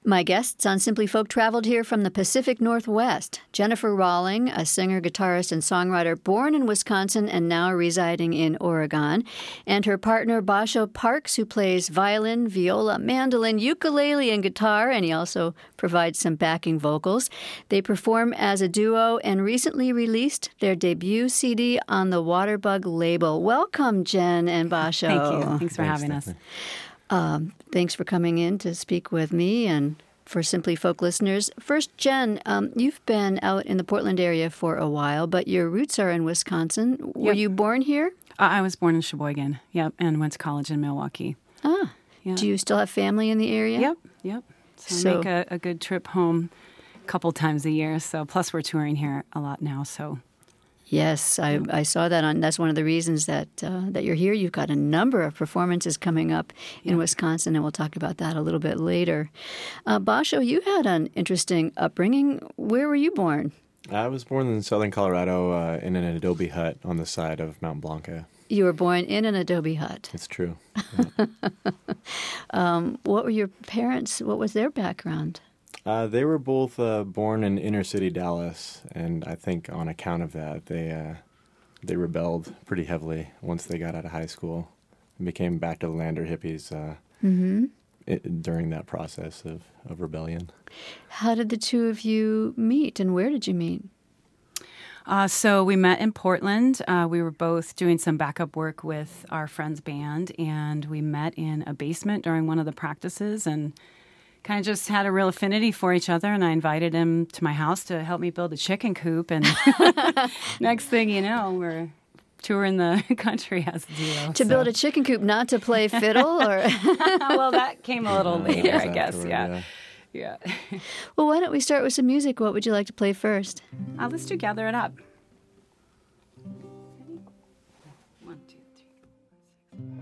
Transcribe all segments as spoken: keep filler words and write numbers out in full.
My guests on Simply Folk traveled here from the Pacific Northwest. Jennifer Rawling, a singer, guitarist, and songwriter born in Wisconsin and now residing in Oregon, and her partner Basho Parks, who plays violin, viola, mandolin, ukulele, and guitar, and he also provides some backing vocals. They perform as a duo and recently released their debut C D on the Waterbug label. Welcome, Jen and Basho. Thank you. Thanks for Thanks, having us. Stephanie. Um, thanks for coming in to speak with me and for Simply Folk listeners. First, Jen, um, you've been out in the Portland area for a while, but your roots are in Wisconsin. Were Yep. you born here? Uh, I was born in Sheboygan, yep, and went to college in Milwaukee. Ah. Yep. Do you still have family in the area? Yep, yep. So, So- I make a, a good trip home a couple times a year. So plus we're touring here a lot now. So Yes, I, I saw that on. That's one of the reasons that uh, that you're here. You've got a number of performances coming up in Yeah. Wisconsin, and we'll talk about that a little bit later. Uh, Basho, you had an interesting upbringing. Where were you born? I was born in southern Colorado uh, in an adobe hut on the side of Mount Blanca. You were born in an adobe hut. It's true. Um, what were your parents? What was their background? Uh, they were both uh, born in inner city Dallas, and I think on account of that, they uh, they rebelled pretty heavily once they got out of high school and became back to the lander hippies uh, Mm-hmm. it, during that process of, of rebellion. How did the two of you meet, and where did you meet? Uh, so we met in Portland. Uh, we were both doing some backup work with our friend's band, and we met in a basement during one of the practices and kind of just had a real affinity for each other. And I invited him to my house to help me build a chicken coop. And next thing you know, we're touring the country as a duo. To so. build a chicken coop, not to play fiddle, or Well, that came a little Uh, later, that was I guess. afterward, Yeah. Yeah. well, why don't we start with some music? What would you like to play first? Uh, let's do Gather It Up. One, two, three.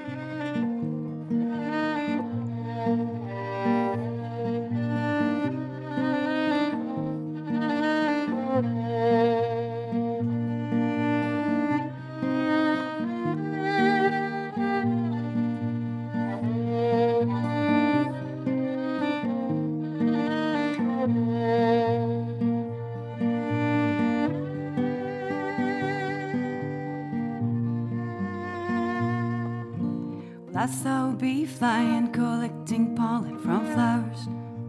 I saw a bee flying, collecting pollen from flowers.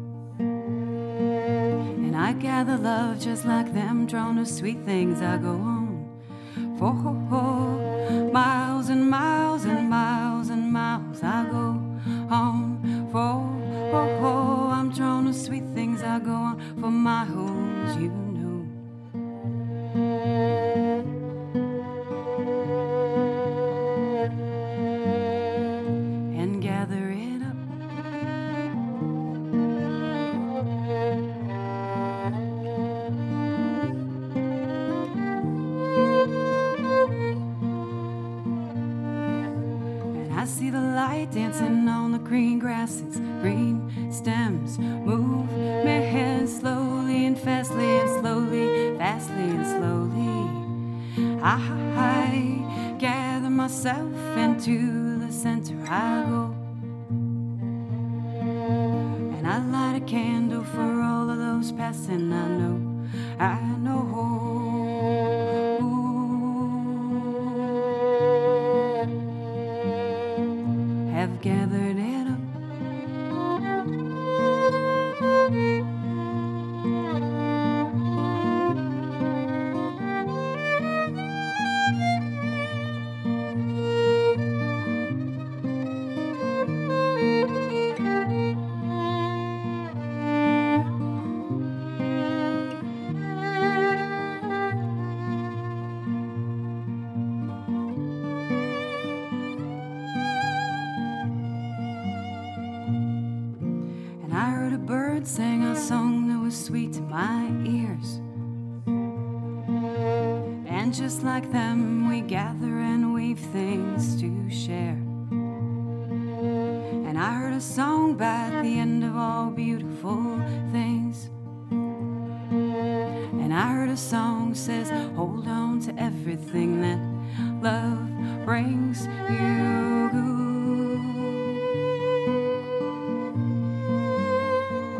And I gather love just like them, drawn to sweet things. I go on for miles and miles and miles and miles. I go on for I'm drawn to sweet things. I go on for miles, you know. And gather it up. And I see the light dancing on the green grasses, green stems move my head slowly and fastly and slowly, fastly and slowly. I gather myself into the center. I go and I light a candle for all of those passing. I know, I know. Have gathered it up. And I heard a bird sing a song that was sweet to my ears. And just like them, we gather and weave things to share. And I heard a song by the end of all beautiful things. And I heard a song says, hold on to everything that love brings you.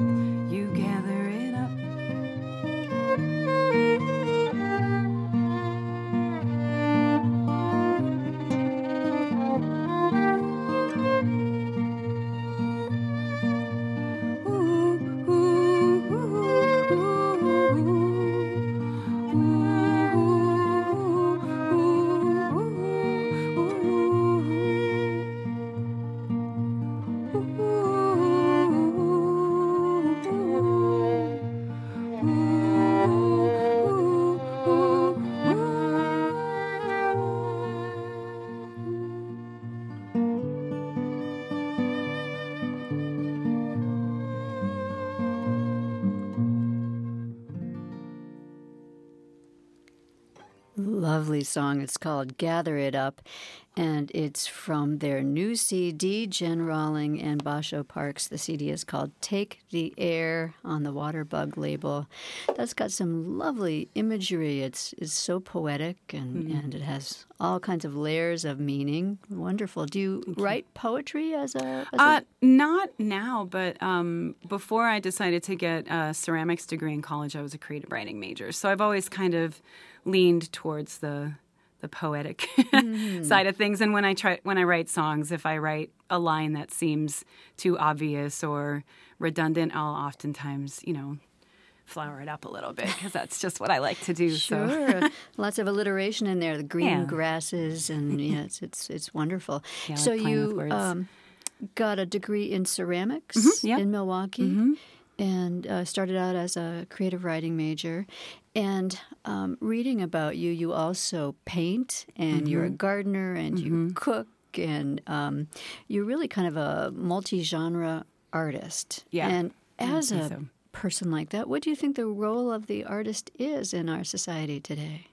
lovely song. It's called Gather It Up, and it's from their new C D, Jen Rawling and Basho Parks. The C D is called Take the Air on the Waterbug label. That's got some lovely imagery. It's, it's so poetic, and, mm. and it has all kinds of layers of meaning. Wonderful. Do you okay. write poetry as a... As uh, a... Not now, but um, before I decided to get a ceramics degree in college, I was a creative writing major. So I've always kind of leaned towards the the poetic mm. side of things. And when I try when I write songs, if I write a line that seems too obvious or redundant, I'll oftentimes, you know, flower it up a little bit because that's just what I like to do. Sure, so. Lots of alliteration in there. The green yeah. grasses, and yeah, it's it's it's wonderful. Yeah, so like you um, got a degree in ceramics mm-hmm, yeah. in Milwaukee. Mm-hmm. And uh, started out as a creative writing major. And um, reading about you, you also paint, and mm-hmm. you're a gardener, and mm-hmm. you cook, and um, you're really kind of a multi-genre artist. Yeah. And as a so. person like that, what do you think the role of the artist is in our society today?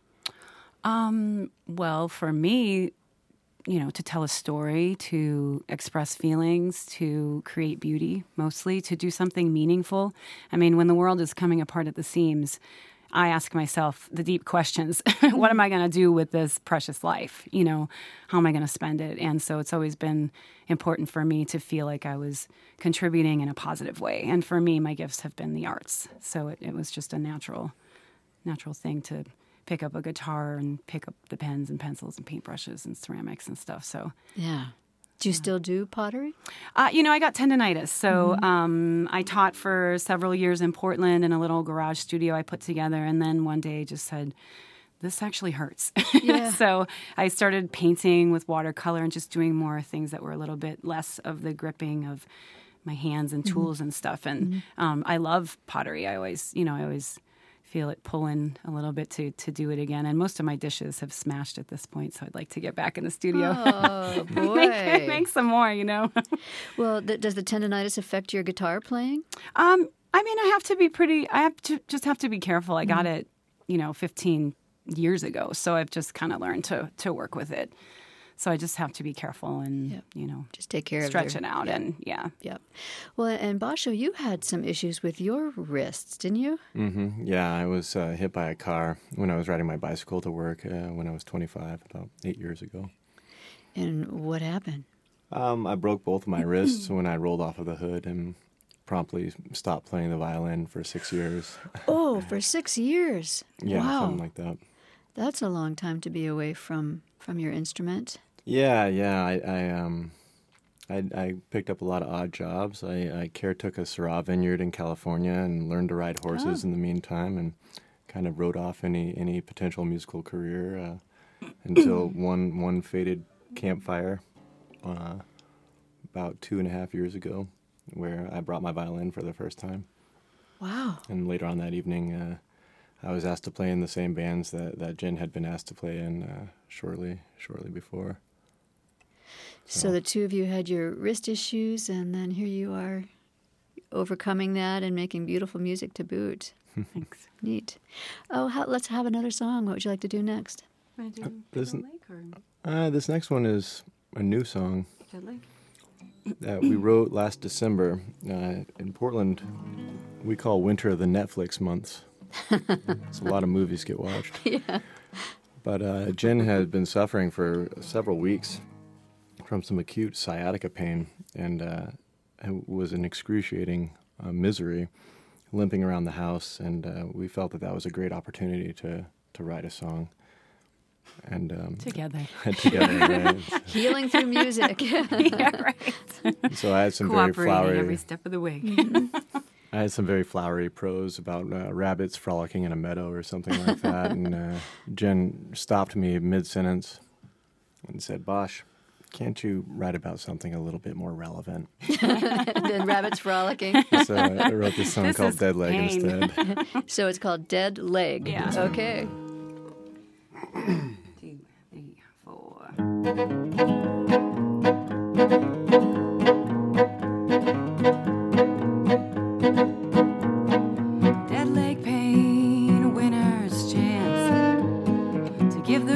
Um, well, for me, you know, to tell a story, to express feelings, to create beauty, mostly, to do something meaningful. I mean, when the world is coming apart at the seams, I ask myself the deep questions. What am I going to do with this precious life? You know, how am I going to spend it? And so it's always been important for me to feel like I was contributing in a positive way. And for me, my gifts have been the arts. So it, it was just a natural, natural thing to pick up a guitar and pick up the pens and pencils and paintbrushes and ceramics and stuff. So yeah. Do you still do pottery? Uh, you know, I got tendonitis. So mm-hmm. um, I taught for several years in Portland in a little garage studio I put together. And then one day just said, this actually hurts. Yeah. So I started painting with watercolor and just doing more things that were a little bit less of the gripping of my hands and tools mm-hmm. and stuff. And mm-hmm. um, I love pottery. I always, you know, I always... feel it pulling a little bit to to do it again. And most of my dishes have smashed at this point, so I'd like to get back in the studio. Oh, boy. make, make some more, you know. Well, th- does the tendonitis affect your guitar playing? Um, I mean, I have to be pretty, I have to just have to be careful. I got mm-hmm. it, you know, fifteen years ago, so I've just kind of learned to to work with it. So I just have to be careful and, yep. you know, just take care stretch of it out. Yep. And yeah. Yep. Well, and Basho, you had some issues with your wrists, didn't you? Mm-hmm. Yeah, I was uh, hit by a car when I was riding my bicycle to work uh, when I was twenty-five, about eight years ago. And what happened? Um, I broke both of my wrists when I rolled off of the hood and promptly stopped playing the violin for six years. Oh, for six years. Yeah, wow. something like that. That's a long time to be away from, from your instrument. Yeah, yeah. I I, um, I I picked up a lot of odd jobs. I, I caretook a Syrah vineyard in California and learned to ride horses oh. in the meantime, and kind of wrote off any, any potential musical career uh, until one one faded campfire uh, about two and a half years ago, where I brought my violin for the first time. Wow! And later on that evening, uh, I was asked to play in the same bands that, that Jen had been asked to play in uh, shortly shortly before. So. so the two of you had your wrist issues, and then here you are overcoming that and making beautiful music to boot. Thanks. Neat. Oh, how, let's have another song. What would you like to do next? Want to do uh, this, Dead Lake or? Uh, this next one is a new song Dead Lake? that we wrote last December. Uh, in Portland, we call winter the Netflix months. So a lot of movies get watched. Yeah. But uh, Jen had been suffering for several weeks from some acute sciatica pain, and uh, it was an excruciating uh, misery, limping around the house, and uh, we felt that that was a great opportunity to, to write a song. And um, Together. together, right. Healing through music. Yeah, right. So I had some very flowery... every step of the way. I had some very flowery prose about uh, rabbits frolicking in a meadow or something like that, and uh, Jen stopped me mid-sentence and said, "Bosh, can't you write about something a little bit more relevant?" Than rabbits frolicking. So I wrote this song this called Dead Leg pain. instead. So it's called Dead Leg. Yeah. Okay. Two, three, four. Dead leg pain, winner's chance to give the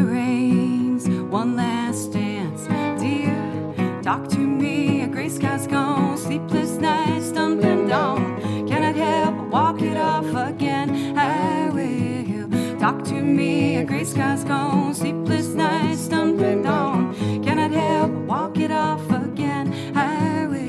Talk to me, a gray sky's gone, sleepless nights, stumbling dawn. Cannot help but walk it off again. I will.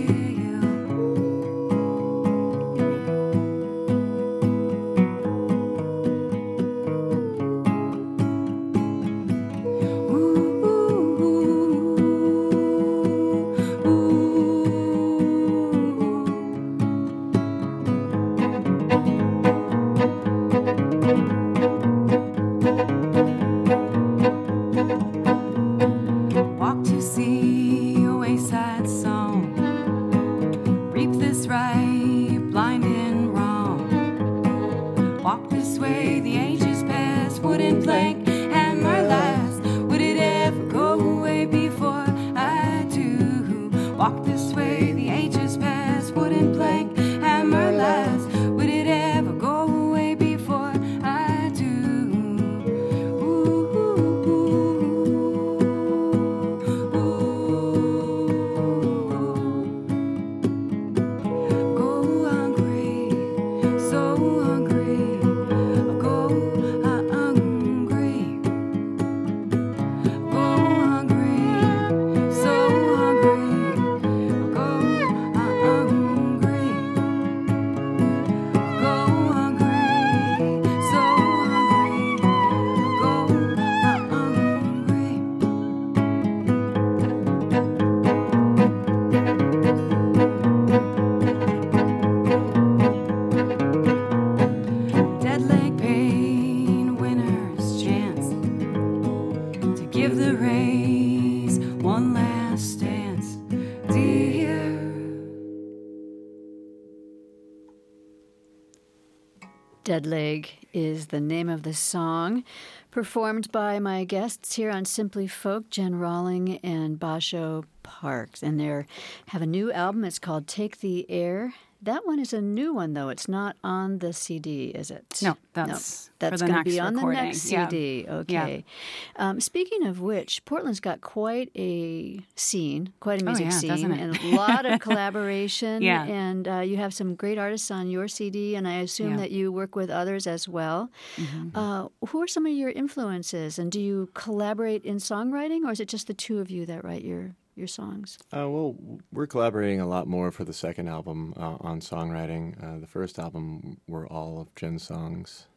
Dead Leg is the name of the song, performed by my guests here on Simply Folk, Jen Rawling and Basho Parks. And they have a new album. It's called Take the Air. That one is a new one, though. It's not on the C D, is it? No, that's, no, that's going to be on recording. the next C D. Yeah. Okay. Yeah. Um, speaking of which, Portland's got quite a scene, quite a music oh, yeah, scene, doesn't it? and a lot of collaboration. Yeah. And uh, you have some great artists on your C D, and I assume yeah. that you work with others as well. Mm-hmm. Uh, who are some of your influences, and do you collaborate in songwriting, or is it just the two of you that write your your songs? Uh, well, we're collaborating a lot more for the second album uh, on songwriting. Uh, the first album were all of Jen's songs.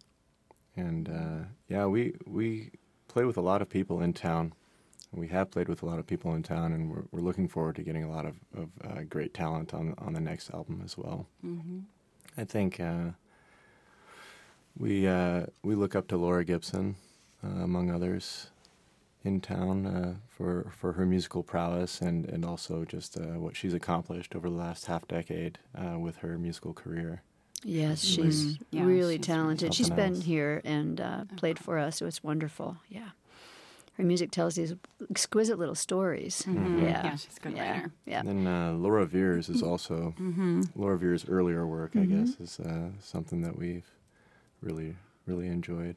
And uh, yeah, we we play with a lot of people in town. We have played with a lot of people in town, and we're, we're looking forward to getting a lot of, of uh, great talent on on the next album as well. Mm-hmm. I think uh, we uh, we look up to Laura Gibson, uh, among others, in town uh, for for her musical prowess and and also just uh, what she's accomplished over the last half decade uh, with her musical career. Yes, It's she's really, yeah, really she's talented. She's been else. here and uh, played for us. It was wonderful. Yeah, her music tells these exquisite little stories. Mm-hmm. Yeah, yeah, she's a good yeah. writer. Yeah. And then uh, Laura Veers is also Mm-hmm. Laura Veers' earlier work. Mm-hmm. I guess is uh, something that we've really really enjoyed.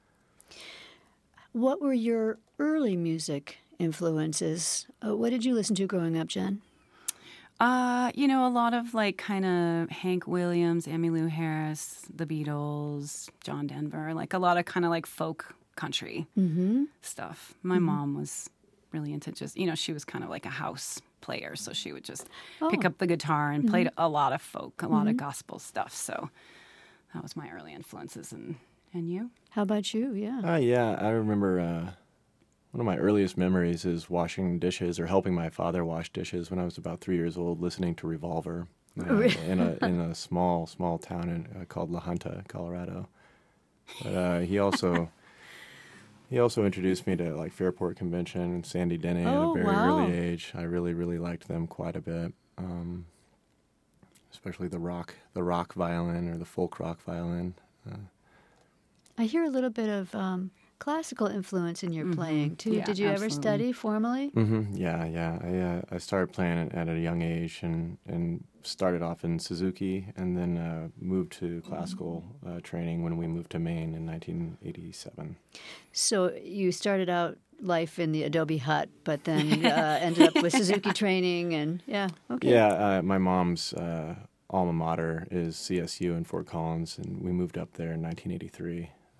What were your early music influences? Uh, what did you listen to growing up, Jen? Uh, you know, a lot of like kind of Hank Williams, Emmylou Harris, the Beatles, John Denver, like a lot of kind of like folk country Mm-hmm. stuff. My mm-hmm. mom was really into just, you know, she was kind of like a house player, so she would just Oh. pick up the guitar and Mm-hmm. played a lot of folk, a lot Mm-hmm. of gospel stuff. So that was my early influences. And and you? How about you? Yeah. Uh, yeah, I remember uh, one of my earliest memories is washing dishes or helping my father wash dishes when I was about three years old, listening to Revolver uh, in a in a small small town in, uh, called La Junta, Colorado. But uh, he also he also introduced me to like Fairport Convention and Sandy Denny Oh, at a very wow. early age. I really really liked them quite a bit, um, especially the rock the rock violin or the folk rock violin. Uh, I hear a little bit of um, classical influence in your Mm-hmm. playing too. Yeah, Did you ever absolutely. study formally? Mm-hmm. Yeah, yeah. I uh, I started playing it at a young age and, and started off in Suzuki and then uh, moved to classical uh, training when we moved to Maine in nineteen eighty-seven. So you started out life in the Adobe Hut, but then uh, ended up with Suzuki training, and yeah, okay. Yeah, uh, my mom's uh, alma mater is C S U in Fort Collins, and we moved up there in nineteen eighty-three.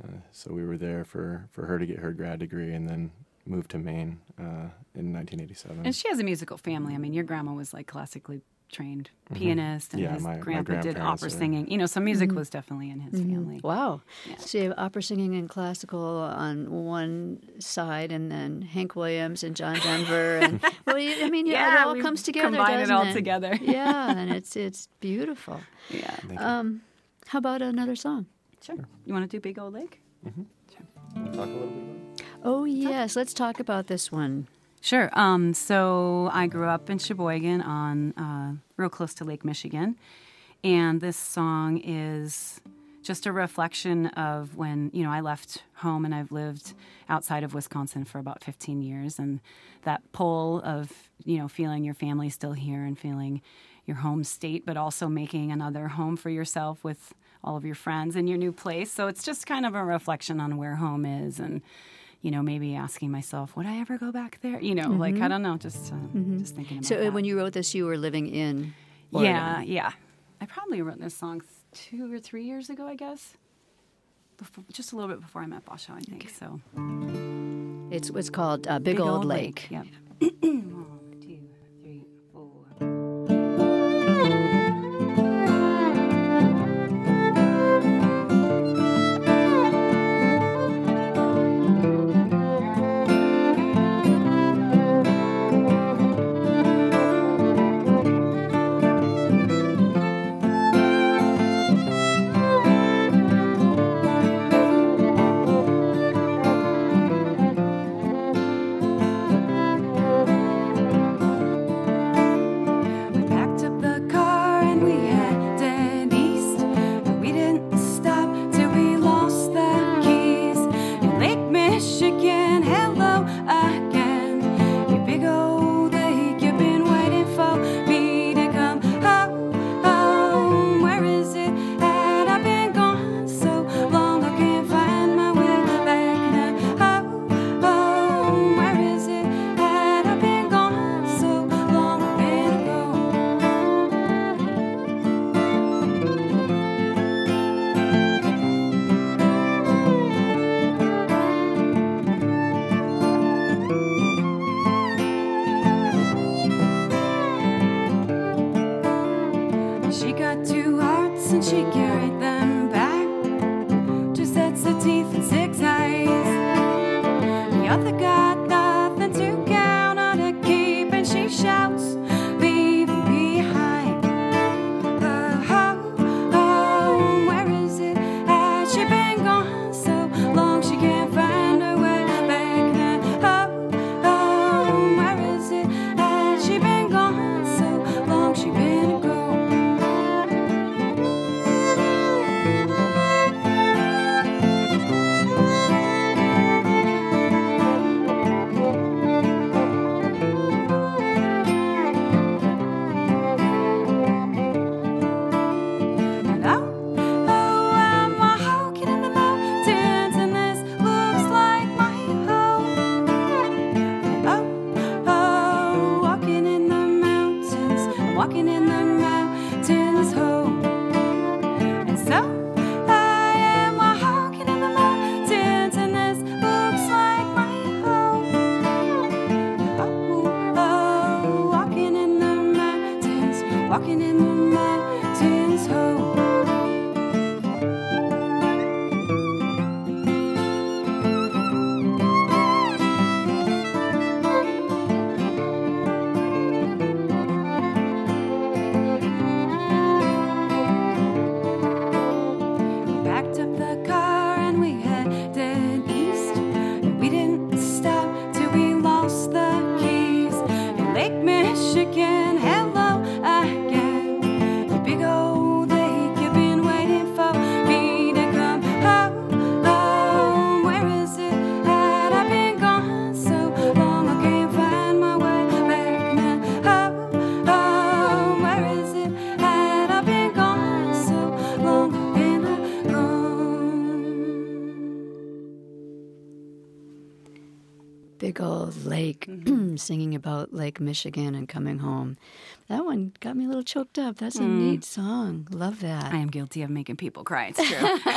Uh, so we were there for, for her to get her grad degree and then moved to Maine uh, in nineteen eighty-seven. And she has a musical family. I mean, your grandma was like classically trained pianist, and Yeah, his my- my grandpa did grandparents opera are- singing. You know, so music was definitely in his family. Wow. Yeah. So you have opera singing and classical on one side, and then Hank Williams and John Denver, and well, you- I mean, Yeah, it all we comes together, combine it doesn't all together. Yeah, and it's it's beautiful. Yeah. Thank you. Um, how about another song? Sure. You want to do Big Old Lake? Wanna talk a little bit about it? Oh yes, let's talk about this one. Sure. Um, so I grew up in Sheboygan on uh, real close to Lake Michigan, and this song is just a reflection of when, you know, I left home and I've lived outside of Wisconsin for about fifteen years, and that pull of, you know, feeling your family still here and feeling your home state, but also making another home for yourself with all of your friends in your new place. So it's just kind of a reflection on where home is, and you know, maybe asking myself, would I ever go back there? You know, like, I don't know, just uh, just thinking about So uh, that. when you wrote this, you were living in Oregon. Yeah, yeah. I probably wrote this song two or three years ago, I guess. Before, just a little bit before I met Basho, I think. So It's it's called uh, Big, Old, Lake. Yep. One, two, three, four. We packed up the car and we headed east. And we didn't stop till we lost the keys. In Lake Michigan, hello again. You big old lake, you've been waiting for me to come home. Home, where is it? Had I been gone so long, I can't find my way back now. Home, home, where is it? Had I been gone so long, I've been alone. She got two hearts and she carried them back. Two sets of teeth and six eyes. The other got nothing to count on to keep, and she shouts, leaving behind. Uh, home, home, where is it? Has she been gone so long she can't find her way back now? Home, home, where is it? Has she been gone so long she been gone? big old lake, Mm-hmm. singing about Lake Michigan and coming home. That one got me a little choked up. That's a Mm. neat song. Love that. I am guilty of making people cry. It's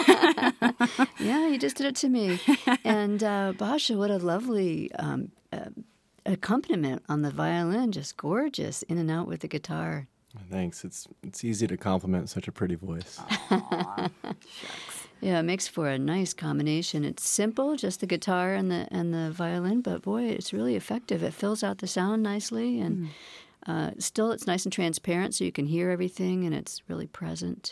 true. Yeah, you just did it to me. And uh, Basha, what a lovely um, uh, accompaniment on the violin. Just gorgeous, in and out with the guitar. Thanks. It's it's easy to compliment such a pretty voice. Aw, shucks. Yeah, it makes for a nice combination. It's simple, just the guitar and the and the violin, but boy, it's really effective. It fills out the sound nicely, and Mm. uh, still it's nice and transparent, so you can hear everything, and it's really present.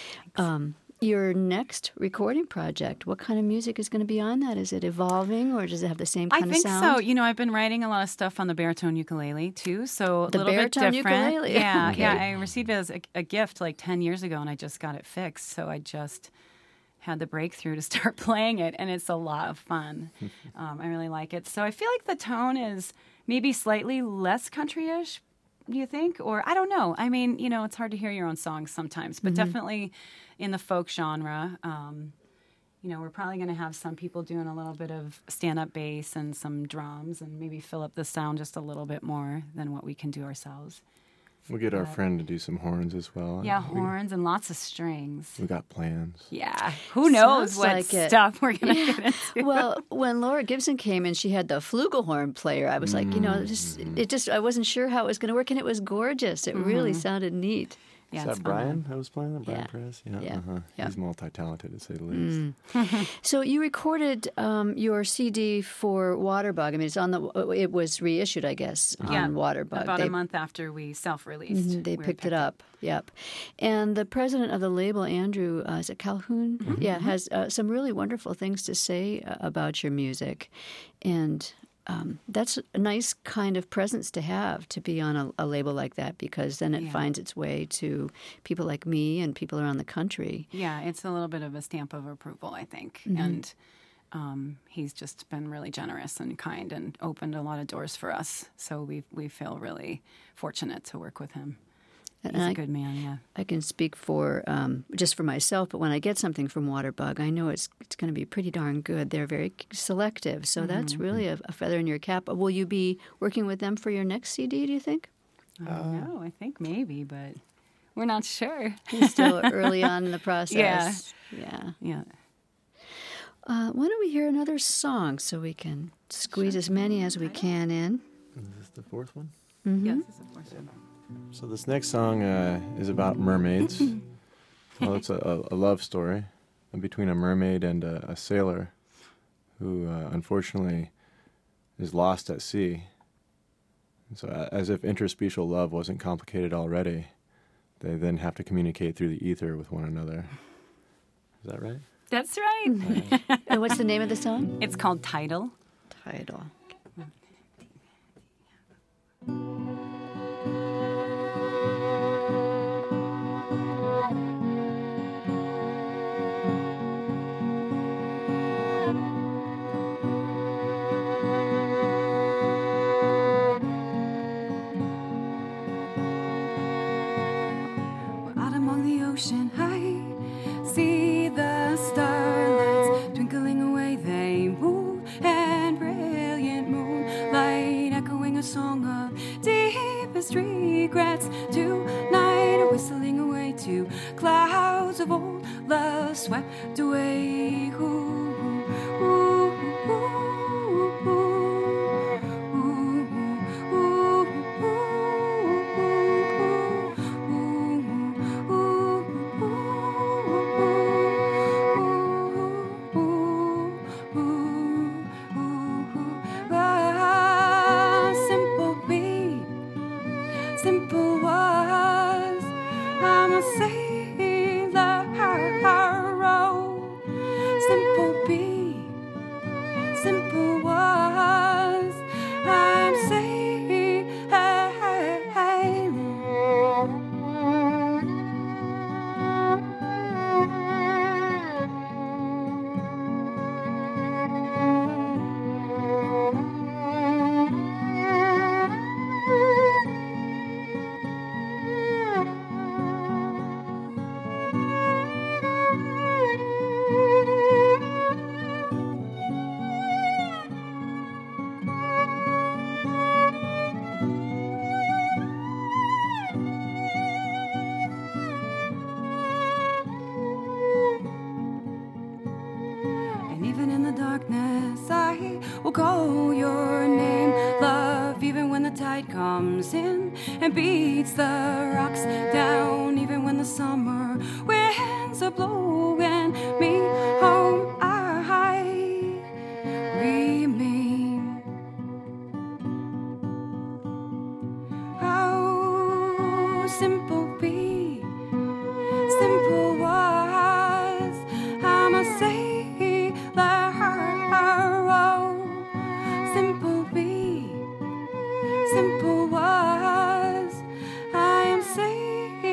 Um, your next recording project, what kind of music is going to be on that? Is it evolving, or does it have the same I kind think of sound? so. You know, I've been writing a lot of stuff on the baritone ukulele too, so a The little bit baritone different. ukulele? Yeah, Okay. yeah. I received it as a, a gift like ten years ago, and I just got it fixed. So I just had the breakthrough to start playing it, and it's a lot of fun. um, I really like it. So I feel like the tone is maybe slightly less country-ish. Do you think? Or I don't know. I mean, you know, it's hard to hear your own songs sometimes, but definitely in the folk genre. Um, you know, we're probably going to have some people doing a little bit of stand-up bass and some drums, and maybe fill up the sound just a little bit more than what we can do ourselves. We'll get our But- friend to do some horns as well. Yeah, we, horns and lots of strings. We got plans. Yeah, who knows Sounds what like it. stuff we're going to get into. Well, when Laura Gibson came and she had the flugelhorn player, I was like, you know, just, it just I wasn't sure how it was going to work, and it was gorgeous. It really sounded neat. Yeah, Is it's that fun. Brian that was playing that? Brian Yeah. Perez? Yeah. Yeah. Uh-huh. Yeah. He's multi-talented, to say the least. So you recorded um, your C D for Waterbug. I mean, it's on the. It was reissued, I guess, Yeah, on Waterbug. about They- a month after we self-released. Mhm, They we were picked it up. Yep. And the president of the label, Andrew, uh, is it Calhoun? Mm-hmm. Yeah, has uh, some really wonderful things to say uh, about your music. And um, that's a nice kind of presence to have, to be on a, a label like that, because then it Yeah. finds its way to people like me and people around the country. Yeah, it's a little bit of a stamp of approval, I think. Mm-hmm. And um, he's just been really generous and kind and opened a lot of doors for us. So we we feel really fortunate to work with him. He's And a I- good man, yeah. I can speak for um, just for myself, but when I get something from Waterbug, I know it's it's going to be pretty darn good. They're very selective, so that's really a, a feather in your cap. Will you be working with them for your next C D, do you think? I don't know. I think maybe, but we're not sure. It's still early on in the process. Yeah. Yeah. Uh, why don't we hear another song so we can squeeze as many as we can in? Is this the fourth one? Yes, it's a fourth one. So this next song uh, is about mermaids. Well, it's a, a, a love story between a mermaid and a, a sailor who uh, unfortunately is lost at sea. And so uh, as if interspecial love wasn't complicated already, they then have to communicate through the ether with one another. Is that right? That's right. And what's the name of the song? It's called Tidal. Title. Out among the ocean, I see the starlights twinkling away. They move, and brilliant moonlight echoing a song of deepest regrets. Tonight, whistling away to clouds of old love swept away. Ooh, ooh, ooh, ooh, ooh, ooh, simple beat, simple was. I'm a sailor, simple will call your name. Love, even when the tide comes in and beats the rocks down, even when the summer winds are blowing me home, I remain. How simple be, simple was, I'm a sailor. Oh, simple be, simple was, I am sailing.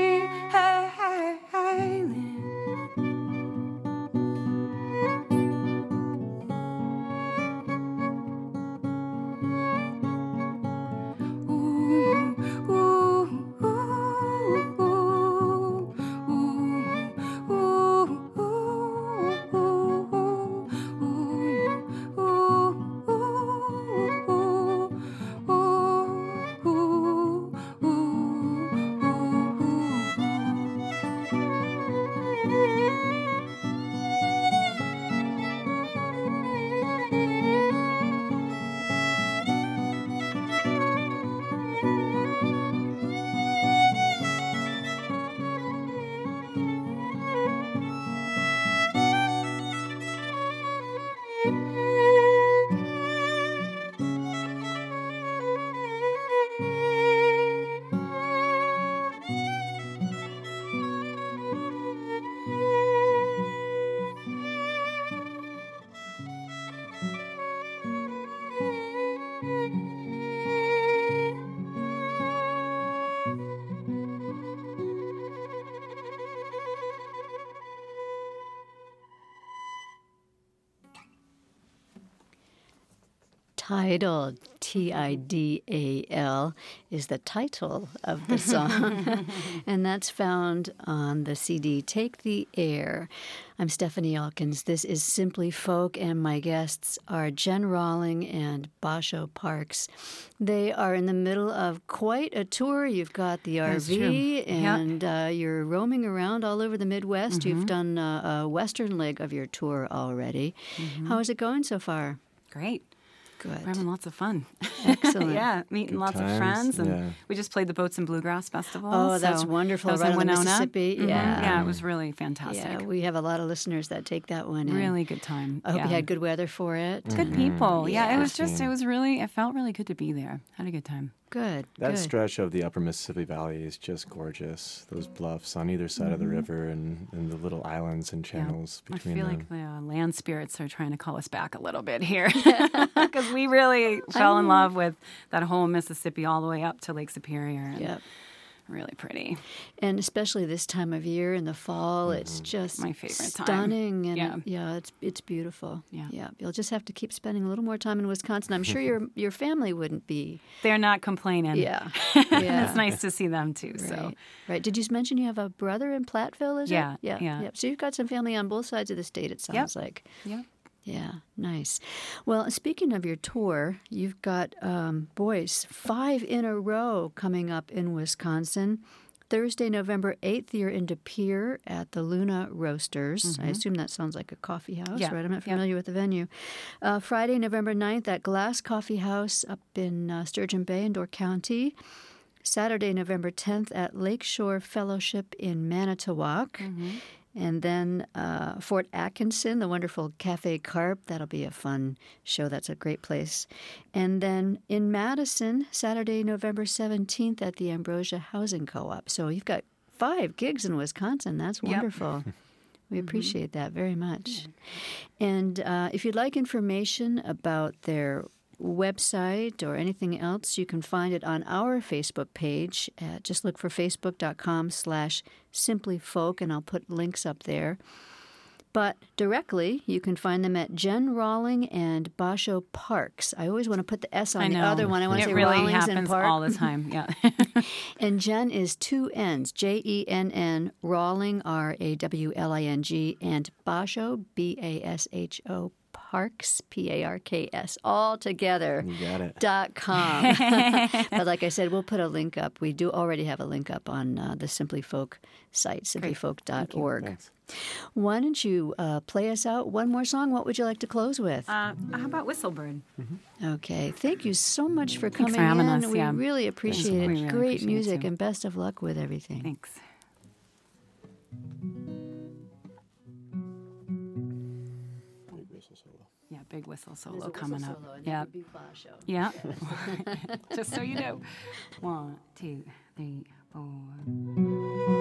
Tidal, T I D A L, is the title of the song, and that's found on the C D Take the Air. I'm Stephanie Elkins. This is Simply Folk, and my guests are Jen Rawling and Basho Parks. They are in the middle of quite a tour. You've got the R V, and yep. uh, you're roaming around all over the Midwest. Mm-hmm. You've done uh, a western leg of your tour already. Mm-hmm. How is it going so far? Great. Good. We're having lots of fun. Excellent. Yeah, meeting Good lots times. of friends. And yeah. we just played the Boats and Bluegrass Festival. Oh, that's so wonderful. That was right in on the Winona. Mississippi. Mm-hmm. Yeah. Yeah, it was really fantastic. Yeah, we have a lot of listeners that take that one in. Really good time. I hope yeah. you had good weather for it. Mm-hmm. Good people. Yeah, yeah, it was just, it was really, it felt really good to be there. Had a good time. Good. That good. stretch of the upper Mississippi Valley is just gorgeous. Those bluffs on either side mm-hmm. of the river and, and the little islands and channels yeah. between them. I feel them. like the uh, land spirits are trying to call us back a little bit here. Because we really fell in love with that whole Mississippi all the way up to Lake Superior. And yep. Really pretty. And especially this time of year in the fall, mm-hmm. it's just my favorite stunning. time. And yeah. it, yeah, it's it's beautiful. Yeah. yeah. You'll just have to keep spending a little more time in Wisconsin. I'm sure your your family wouldn't be. They're not complaining. Yeah. yeah. It's nice to see them too. Right. So Right. Did you mention you have a brother in Platteville, is yeah. it? Yeah. Yeah. Yeah. So you've got some family on both sides of the state, it sounds yep. like. Yeah. Yeah, nice. Well, speaking of your tour, you've got, um, boys, five in a row coming up in Wisconsin. Thursday, November eighth, you're in De Pere at the Luna Roasters. Mm-hmm. I assume that sounds like a coffee house, yeah. right? I'm not familiar yep. with the venue. Uh, Friday, November ninth, at Glass Coffee House up in uh, Sturgeon Bay in Door County. Saturday, November tenth, at Lakeshore Fellowship in Manitowoc. Mm-hmm. And then uh, Fort Atkinson, the wonderful Cafe Carp. That'll be a fun show. That's a great place. And then in Madison, Saturday, November seventeenth at the Ambrosia Housing Co-op. So you've got five gigs in Wisconsin. That's wonderful. Yep. We appreciate mm-hmm. that very much. Yeah. And uh, if you'd like information about their website or anything else, you can find it on our Facebook page. Uh, just look for facebook.com slash simplyfolk, and I'll put links up there. But directly, you can find them at Jen Rawling and Basho Parks. I always want to put the S on I the know. other one. I want it to say really Rawlings happens and Park. all the time. Yeah. And Jen is two N's, J E N N, Rawling, R A W L I N G, and Basho, B A S H O, Parks, P A R K S, all together. You got it. Dot com. But like I said, we'll put a link up. We do already have a link up on uh, the Simply Folk site, simply folk dot org. Why don't you uh, play us out one more song? What would you like to close with? Uh, how about Whistlebird? Mm-hmm. Okay. Thank you so much for Thanks coming for having in. us, We yeah. really appreciate it. We really Great appreciate it, music, too. and best of luck with everything. Thanks. Big whistle solo. Yeah, big whistle There's solo a whistle coming up. solo, and Yeah. that would be Basho. Yeah. Just so you know. One, two, three, four.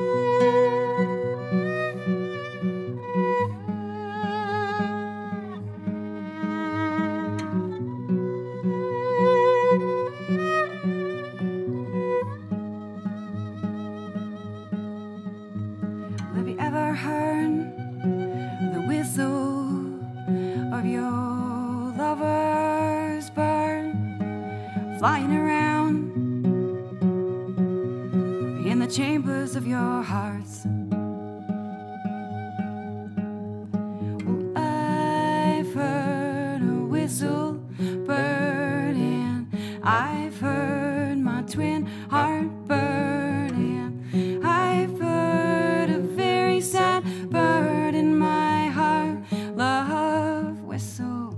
Have you ever heard the whistle of your lover's bird flying around in the chambers of your hearts? Well, I've heard a whistle bird, and I've heard my twin heart bird, and I've heard a very sad bird in my heart love whistle.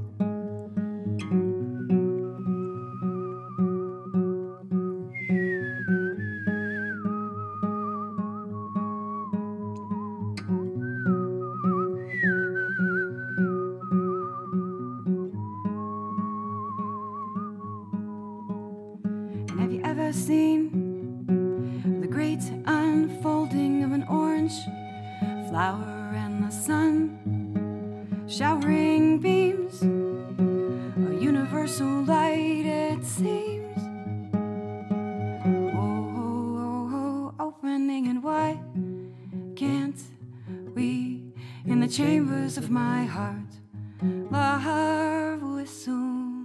And have you ever seen the great unfolding of an orange flower and the sun showering beams, a universal light it seems? Oh, oh, oh, opening and wide, can't we in the chambers of my heart love whistle?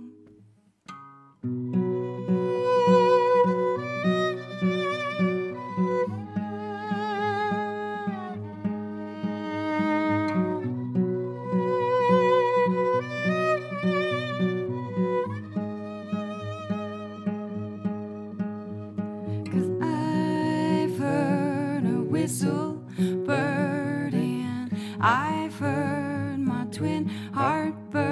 Cause I've heard a whistle bird, and I've heard my twin heart bird.